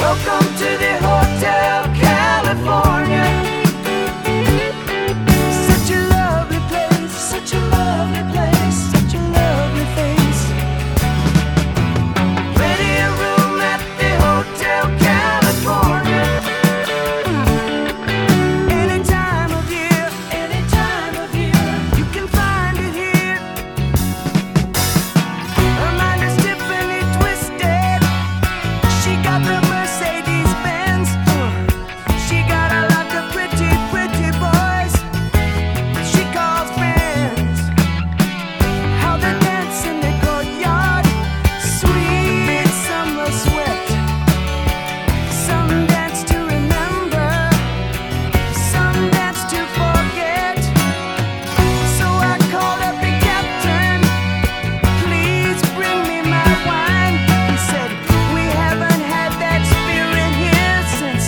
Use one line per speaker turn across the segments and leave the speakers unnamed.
Welcome to the Hotel California. Such a lovely place, such a lovely place, such a lovely face. Ready a room at the Hotel California. Any time of year, you can find it here. Her mind is Tiffany twisted. She got the Mercedes Benz. She got a lot of pretty, pretty boys she calls friends. How they dance in the courtyard, sweet summer sweat. Some dance to remember, some dance to forget. So I called up the captain, please bring me my wine. He said, we haven't had that spirit here since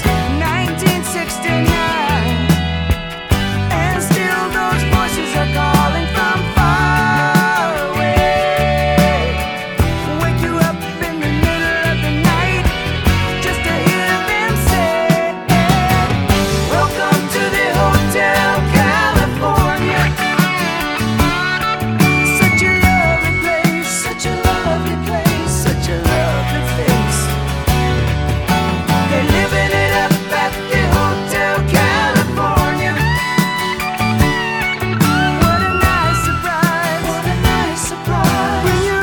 1969. And still those voices are calling from far away. Wake you up in the middle of the night just to hear them say, welcome to the Hotel California. Such a lovely place, such a lovely place, such a lovely face. They're living it up at the Hotel California. What a nice surprise, what a nice surprise. Bring your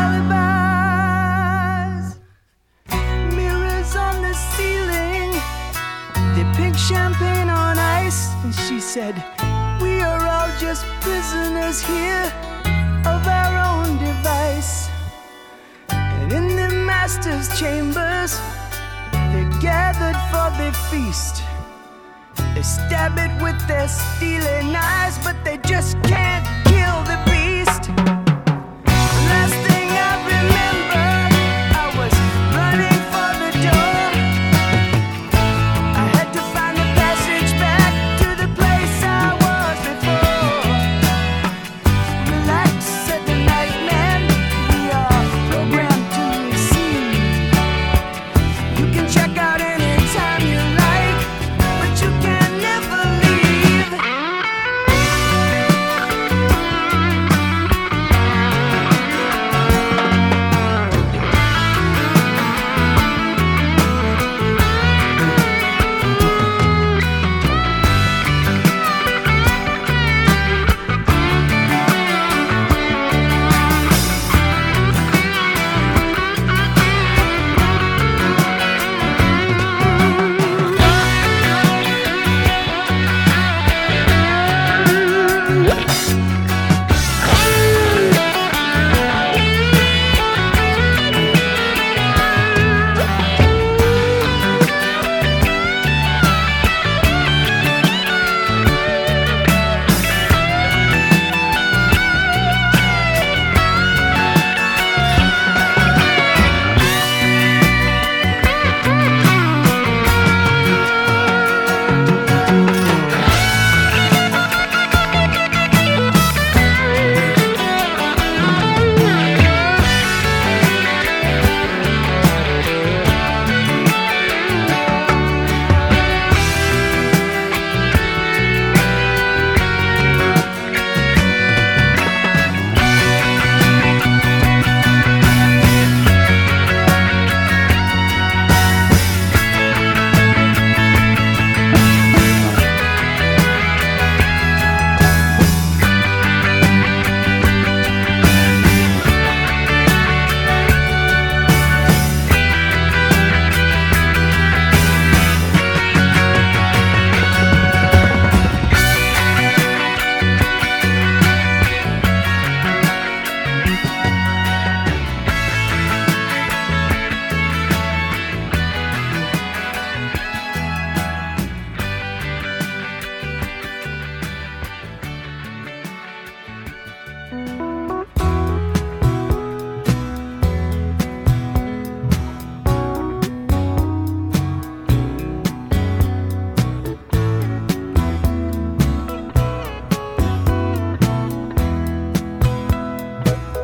alibis. Mirrors on the ceiling, the pink champagne on ice. And she said, we are all just prisoners here of our own device. And in the master's chambers, they're gathered for the feast. They stab it with their steely knives, but they just can't kill the beast. Last thing I remember, I was running for the door. I had to find the passage back to the place I was before. Relax, said the night man, we are programmed to receive. You can check out anytime you like, but you can never leave.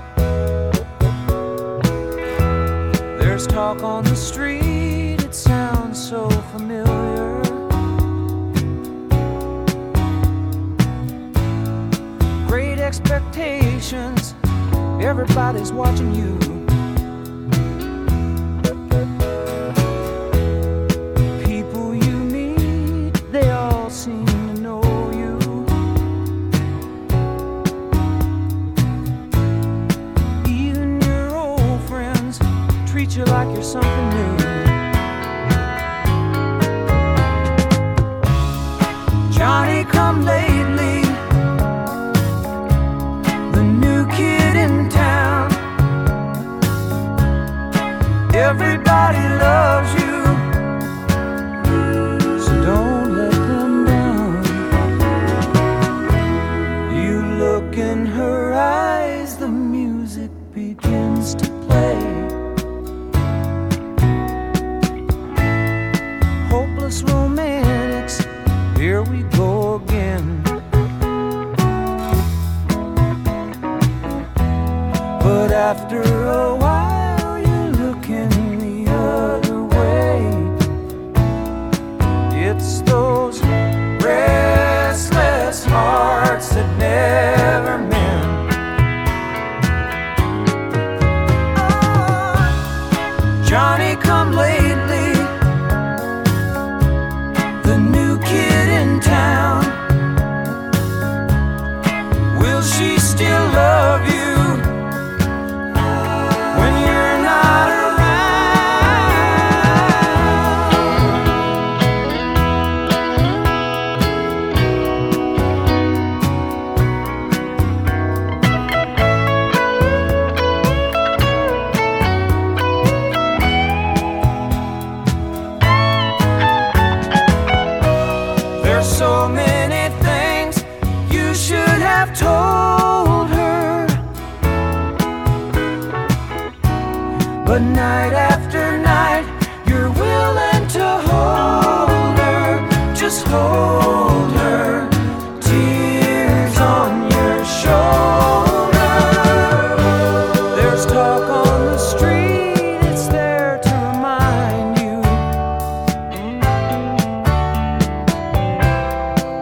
talk on the street, it sounds everybody's watching you. People you meet, they all seem to know you. Even your old friends treat you like you're something new. Johnny come lately, the new kid in town. Everybody loves you, so don't let them down. You look in her eyes, the music begins to play. Hopeless romantics, here we go again. But after a while you're looking the other way. It's those restless hearts that never mend. Oh, Johnny come lately, the new kid in town. Will she still love you when you're not There's so many things you should have told her, but night after night you're willing to hold her. Just hold her, tears on your shoulder. There's talk on the street, it's there to remind you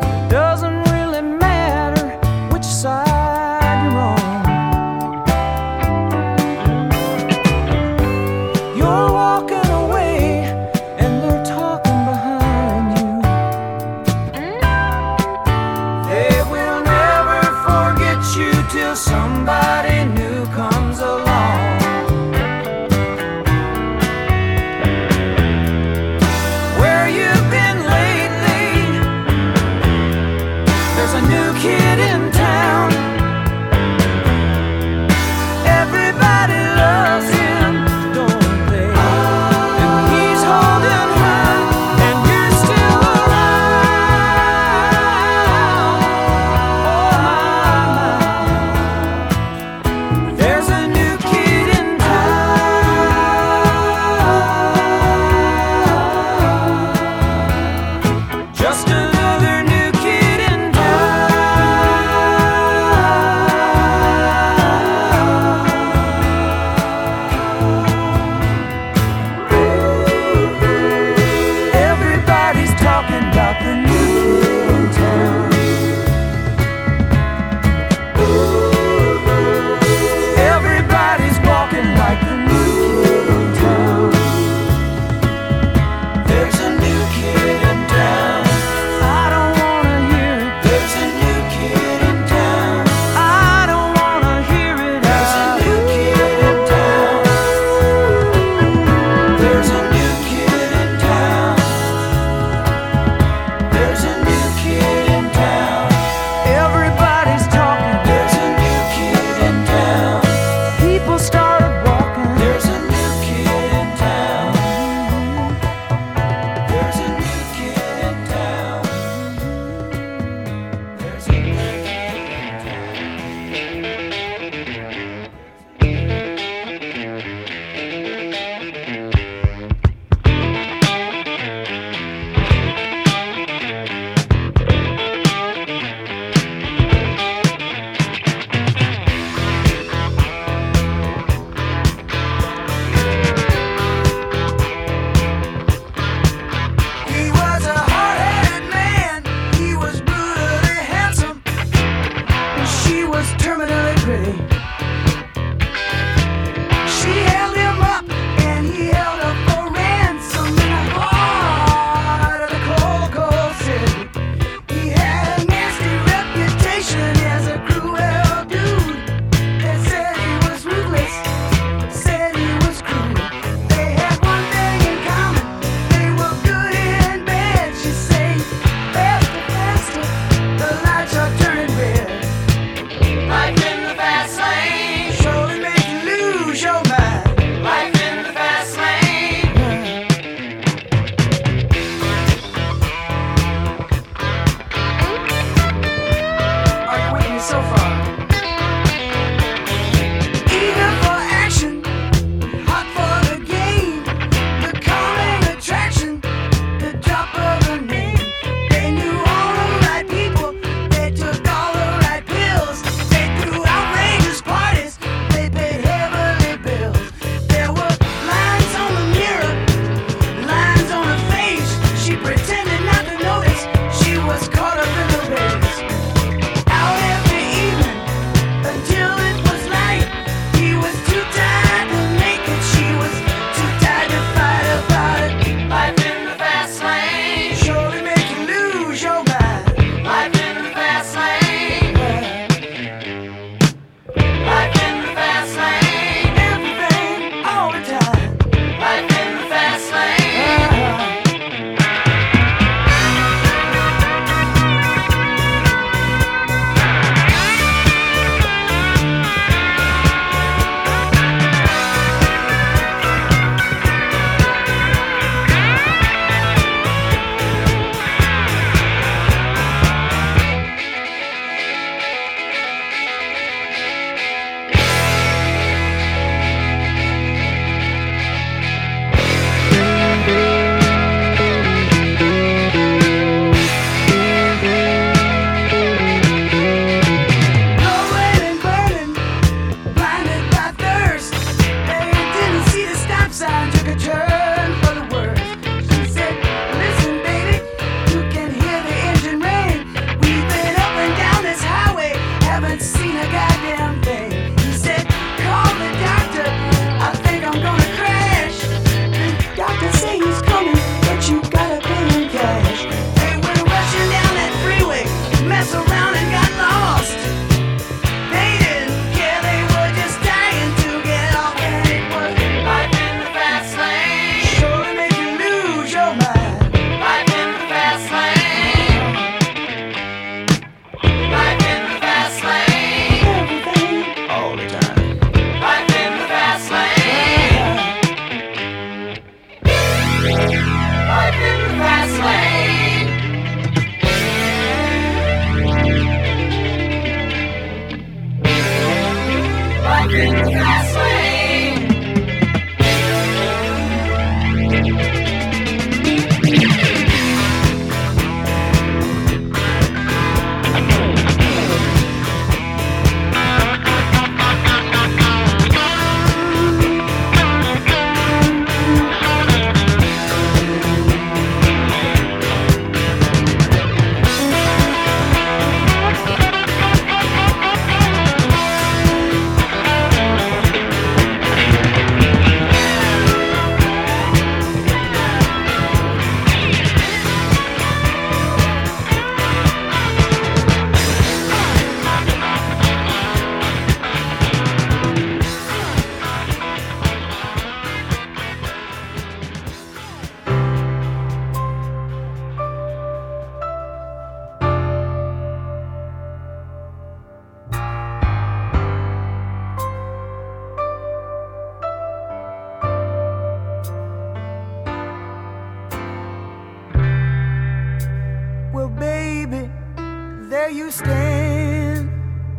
there you stand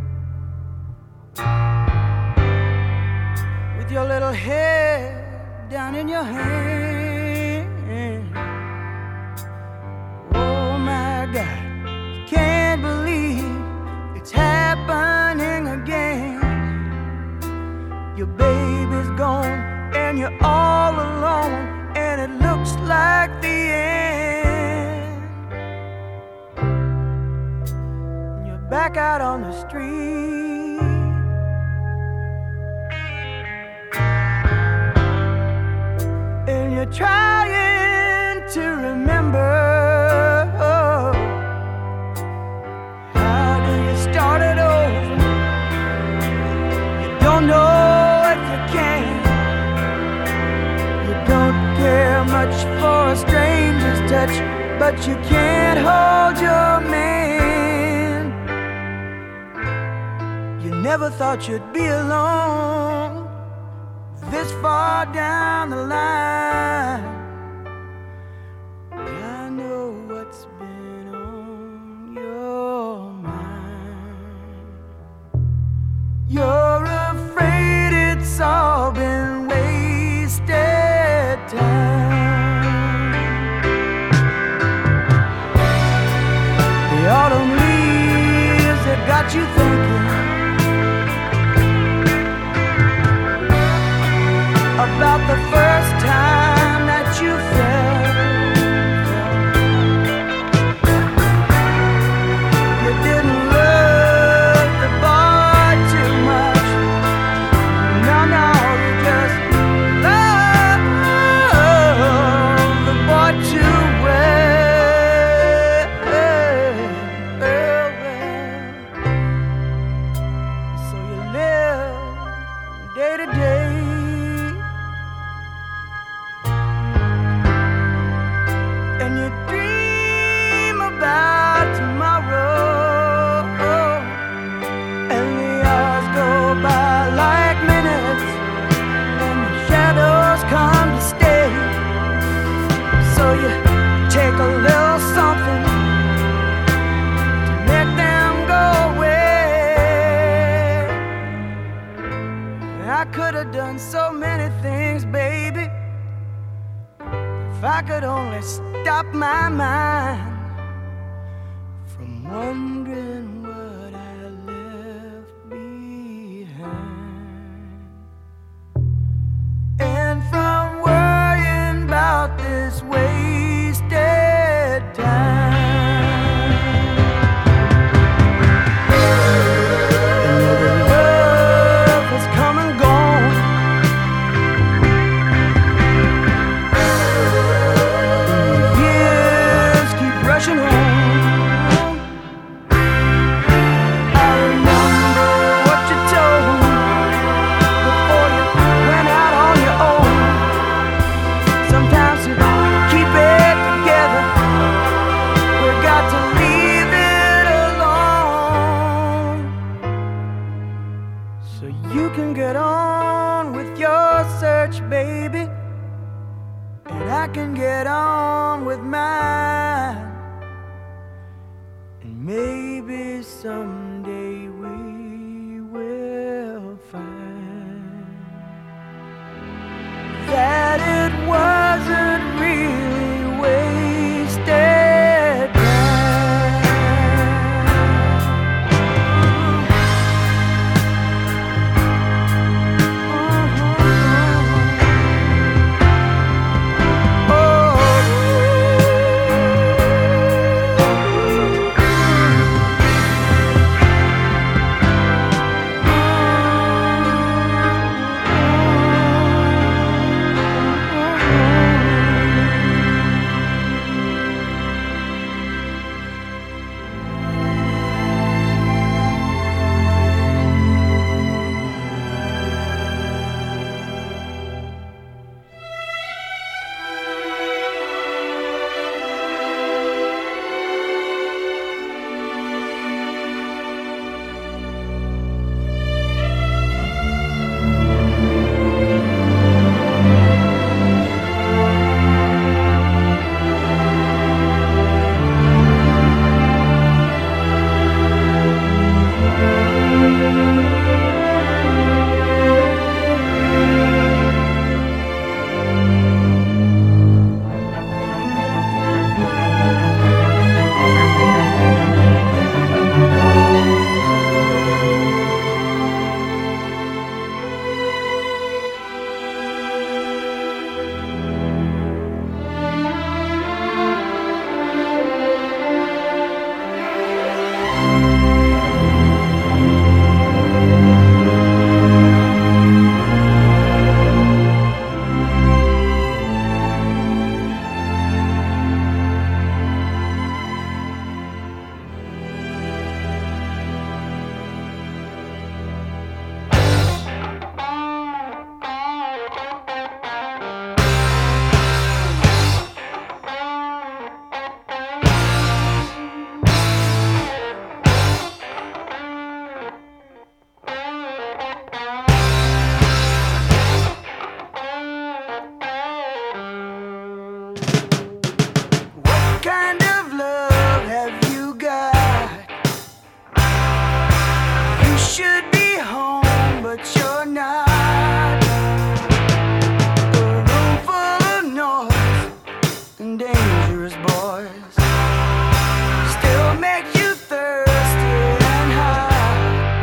with your little head down in your hand. Oh my God, can't believe it's happening again. Your baby's gone and you're all alone, and it looks like the end. You're back out on the street, and you're trying to remember. How do you start it over? You don't know if you can. You don't care much for a stranger's touch, but you can't hold your man. You never thought you'd be alone this far down the line. I know what's been on your mind. You're afraid it's all been wasted time. The autumn leaves that got you thinking about the first time that you felt. You didn't love the boy too much. No, you just love the boy too well. So you live day to day, and you dream about tomorrow, and the hours go by like minutes, and the shadows come to stay. So you take a little something to make them go away. I could have done so many things, baby, if I could only stop my mind from wondering what I left behind, and from worrying about this wasted time. Another love has come and gone. Years keep rushing on, dangerous boys still make you thirsty and high.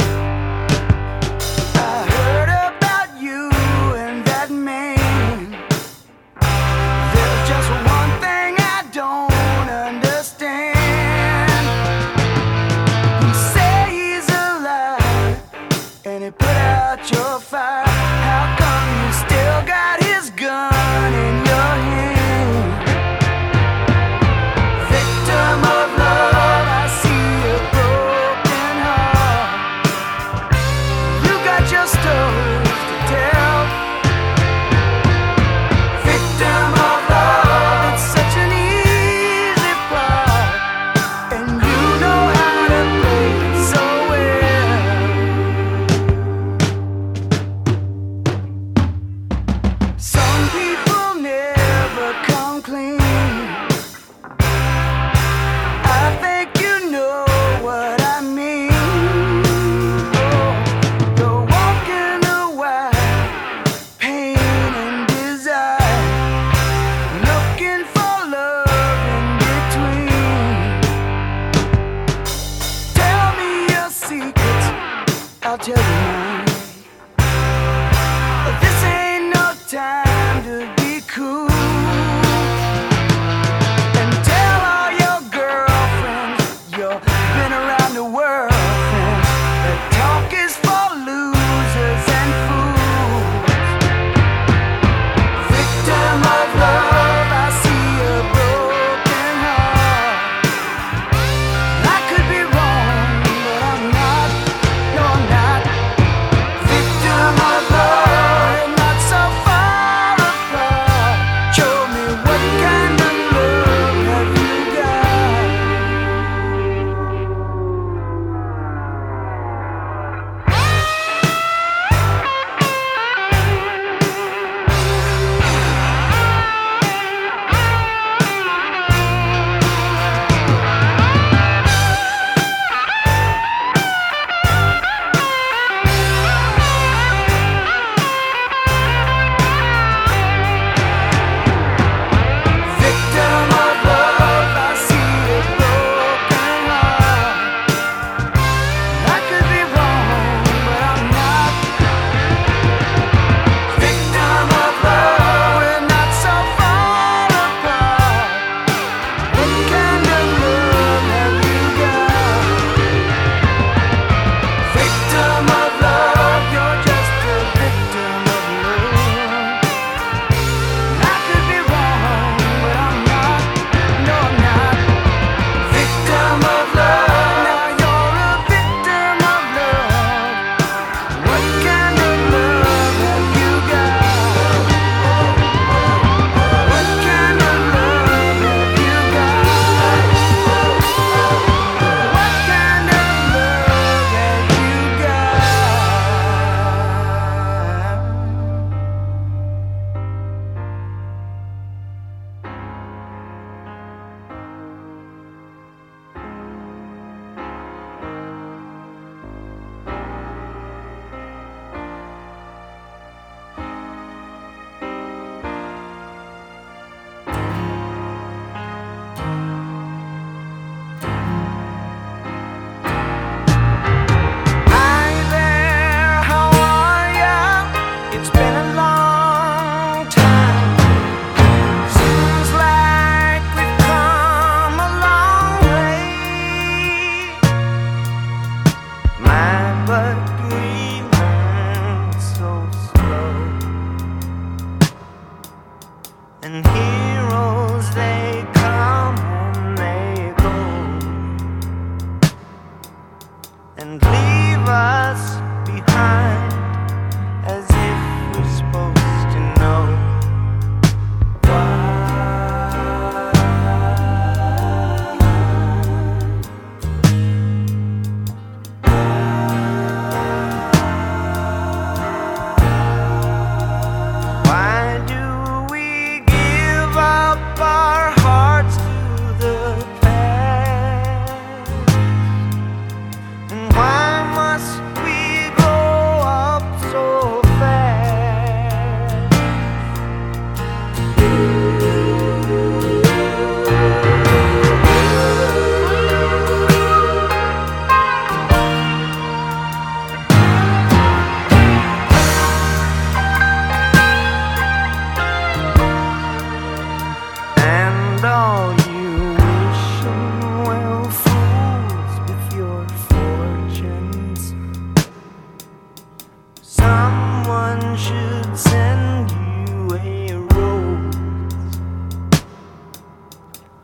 I heard about you and that man. There's just one thing I don't understand. You say he's alive and he put out your fire. How come you still got his gun in your hand? Victim of love, I see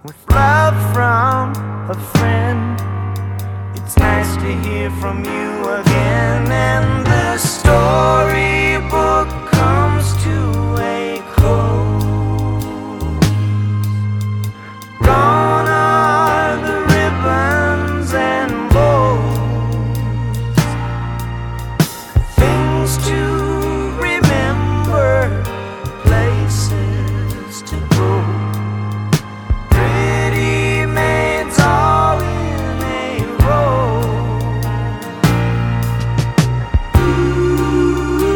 with love from a friend. It's nice to hear from you again, and the storybook comes to a close. Gone are the ribbons and bows, things to remember, places to go. Pretty maids all in a row. Ooh.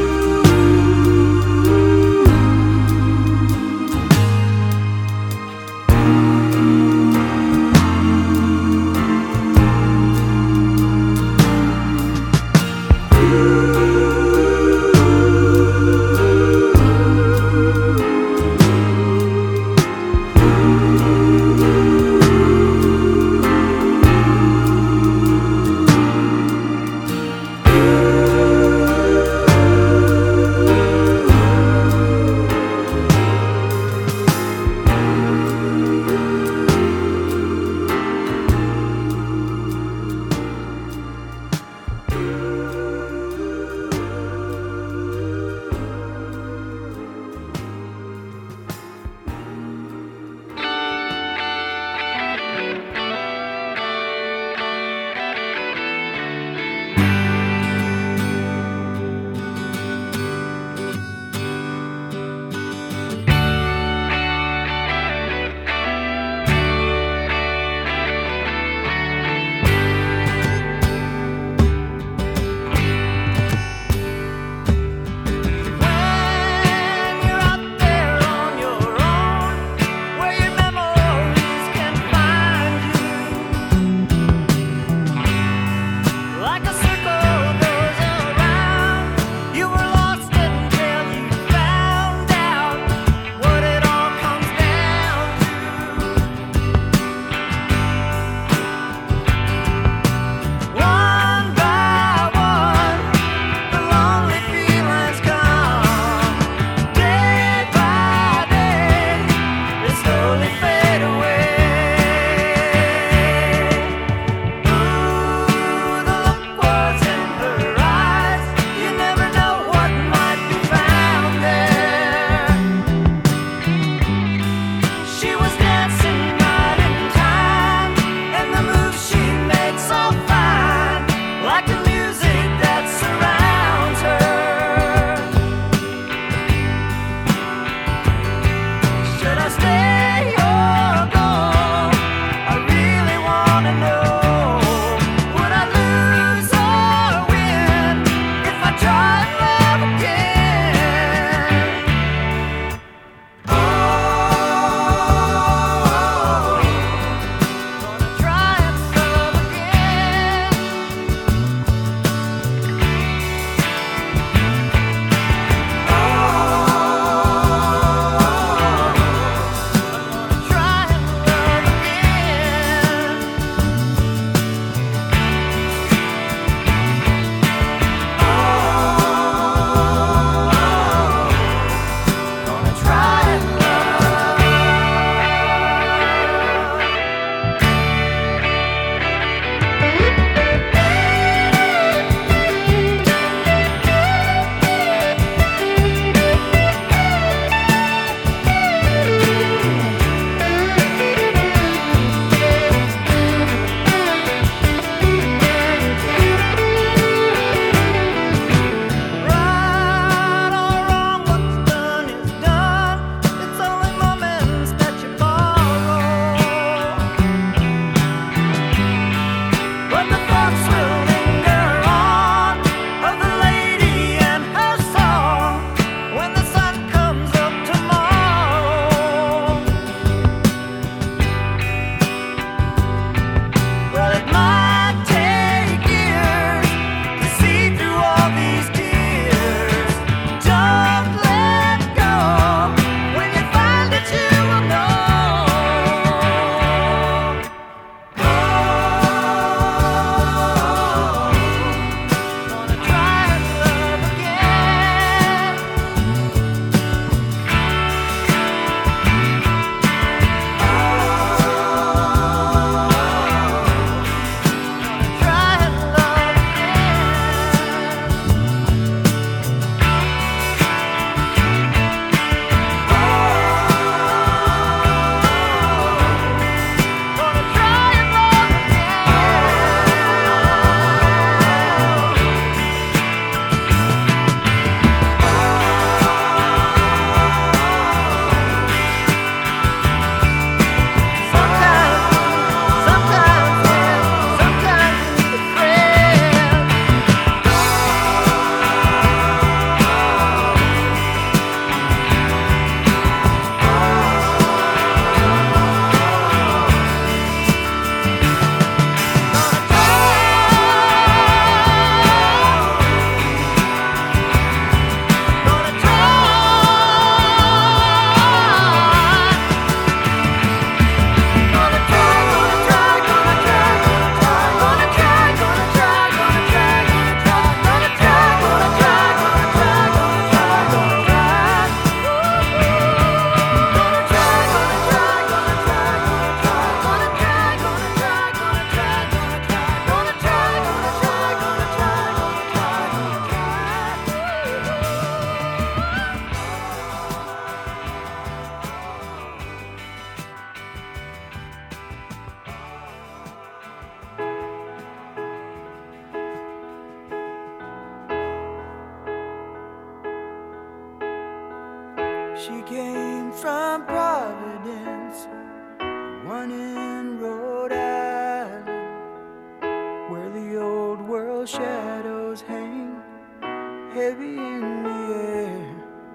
in Rhode Island, where the old world shadows hang heavy in the air.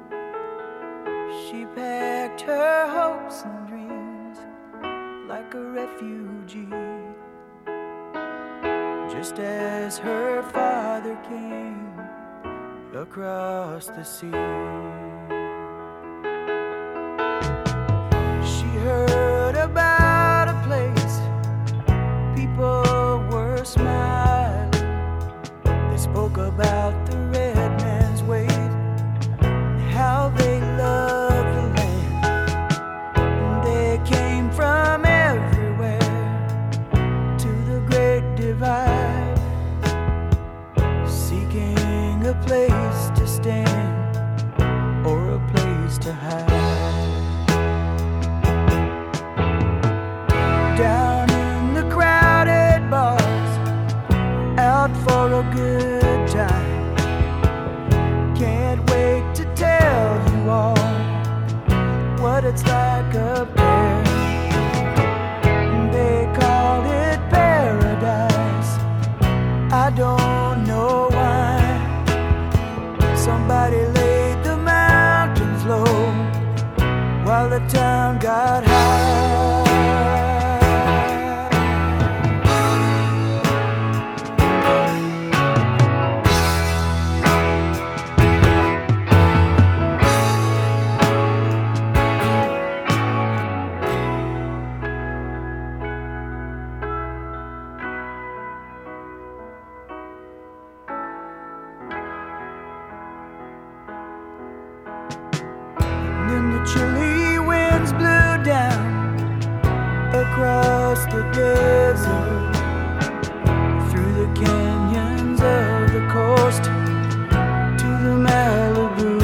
She packed her hopes and dreams like a refugee, just as her father came across the sea. She heard about a place people were smiling. They spoke about the red man's ways and how they loved the land. And they came from everywhere to the Great Divide, seeking a place to stand or a place to hide. Down in the crowded bars, out for a good time. Can't wait to tell you all what it's like up there. They call it paradise. I don't know why. Somebody laid the mountains low while the town got high. And the chilly winds blew down across the desert, through the canyons of the coast to the Malibu,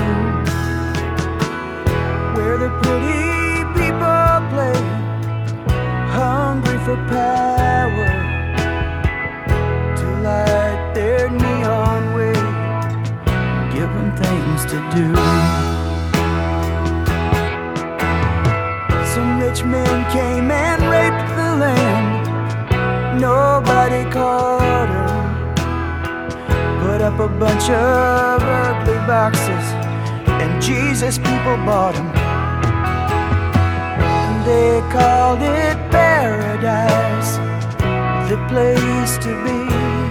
where the pretty people play, hungry for power, to light their neon way, give them things to do. Some rich men came and raped the land. Nobody caught them. Put up a bunch of ugly boxes, and Jesus people bought them. And they called it paradise, the place to be.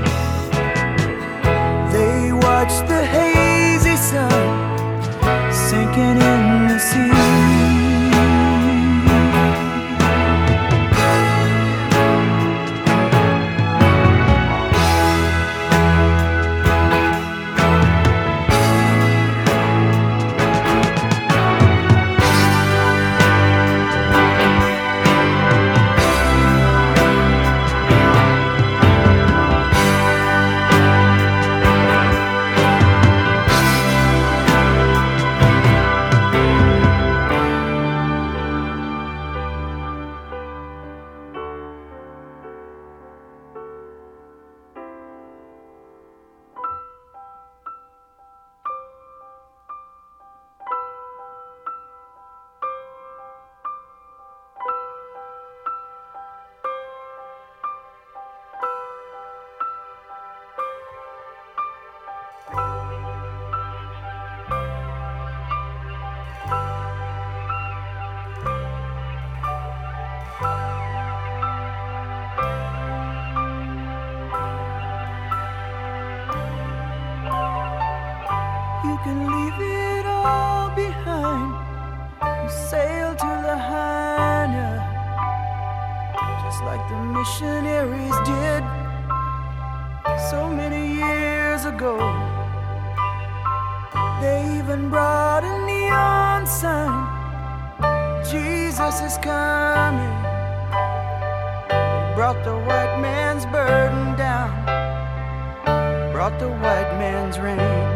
They watched the hazy sun sinking in the sea. You can leave it all behind and sail to Lahaina, just like the missionaries did so many years ago. They even brought a neon sign, Jesus is coming. They brought the white man's burden down, brought the white man's rain.